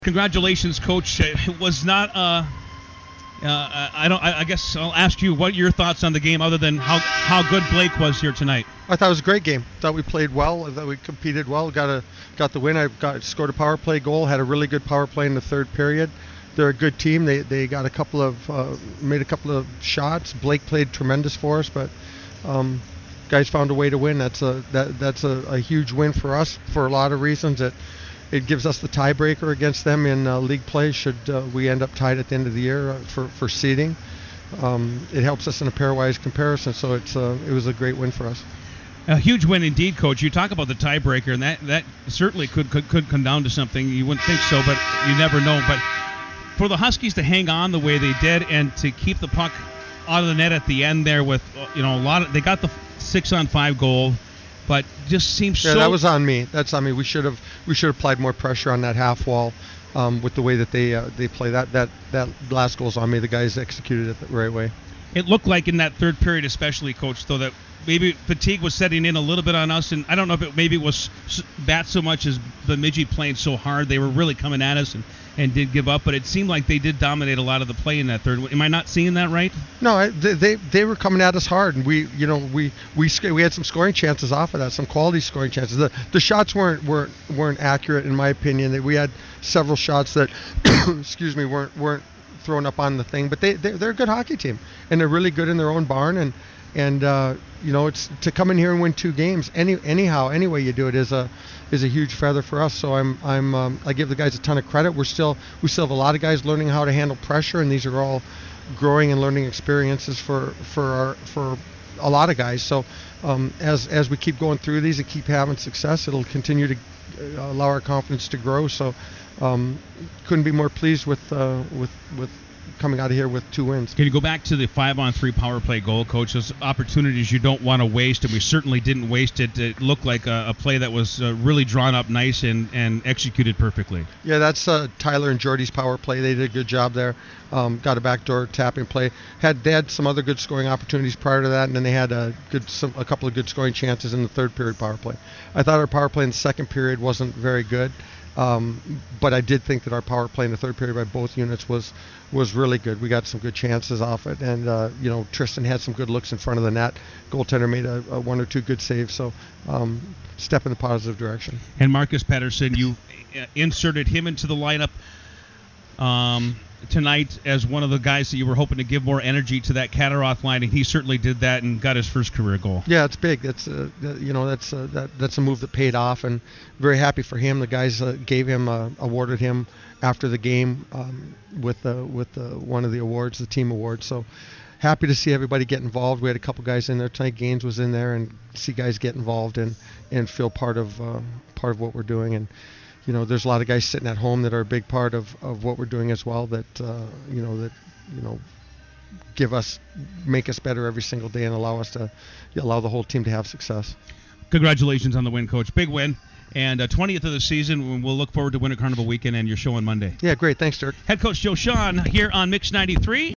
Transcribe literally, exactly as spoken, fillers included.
Congratulations, Coach. It was not. Uh, uh, I don't. I, I guess I'll ask you what your thoughts on the game, other than how how good Blake was here tonight. I thought it was a great game. Thought we played well. I thought we competed well. Got a got the win. I got scored a power play goal. Had a really good power play in the third period. They're a good team. They they got a couple of uh, made a couple of shots. Blake played tremendous for us, but um, guys found a way to win. That's a that that's a, a huge win for us for a lot of reasons. It It gives us the tiebreaker against them in uh, league play should uh, we end up tied at the end of the year uh, for, for seeding. Um, it helps us in a pairwise comparison, so it's uh, it was a great win for us. A huge win indeed, Coach. You talk about the tiebreaker, and that, that certainly could, could could come down to something. You wouldn't think so, but you never know. But for the Huskies to hang on the way they did and to keep the puck out of the net at the end there with, you know, a lot of, they got the six on five goal. But just seems yeah, so. Yeah, that was on me. That's on me. We should have we should have applied more pressure on that half wall um, with the way that they uh, they play. That that that last goal's on me. The guys executed it the right way. It looked like in that third period, especially, Coach, though, that maybe fatigue was setting in a little bit on us, and I don't know if it maybe was that so much as Bemidji playing so hard. They were really coming at us and, and did give up, but it seemed like they did dominate a lot of the play in that third. Am I not seeing that right? No, I, they, they they were coming at us hard, and we you know we we we had some scoring chances off of that, some quality scoring chances. The the shots weren't weren't weren't accurate in my opinion. That we had several shots that excuse me weren't weren't thrown up on the thing, but they they're, they're a good hockey team, and they're really good in their own barn, and and uh, you know it's to come in here and win two games any anyhow any way you do it is a is a huge feather for us. So I'm I'm um, I give the guys a ton of credit. We're still we still have a lot of guys learning how to handle pressure, and these are all growing and learning experiences for for our, for a lot of guys. So um, as as we keep going through these and keep having success, it'll continue to allow our confidence to grow. So um, couldn't be more pleased with uh, with with coming out of here with two wins. Can you go back to the five-on-three power play goal, Coach? Those opportunities you don't want to waste, and we certainly didn't waste it. It looked like a, a play that was uh, really drawn up nice and, and executed perfectly. Yeah, that's uh, Tyler and Jordy's power play. They did a good job there. Um, got a backdoor tapping play. Had they had some other good scoring opportunities prior to that, and then they had a good some, a couple of good scoring chances in the third period power play. I thought our power play in the second period wasn't very good. Um, but I did think that our power play in the third period by both units was was really good. We got some good chances off it, and uh, you know Tristan had some good looks in front of the net. Goaltender made a, a one or two good saves, so um, step in the positive direction. And Marcus Pettersson, you inserted him into the lineup um, tonight as one of the guys that you were hoping to give more energy to that Kataroth line, and he certainly did that and got his first career goal. Yeah, it's big. That's uh, you know that's uh, that that's a move that paid off, and very happy for him. The guys uh, gave him uh, awarded him after the game um, with uh, with uh, one of the awards, the team award. So happy to see everybody get involved. We had a couple guys in there tonight. Gaines was in there, and see guys get involved and and feel part of uh, part of what we're doing. And you know, there's a lot of guys sitting at home that are a big part of, of what we're doing as well. That uh, you know that you know give us, make us better every single day, and allow us to allow the whole team to have success. Congratulations on the win, Coach. Big win. And uh, twentieth of the season, we'll look forward to Winter Carnival weekend and your show on Monday. Yeah, great. Thanks, Dirk. Head coach Joe Sean here on Mix ninety-three.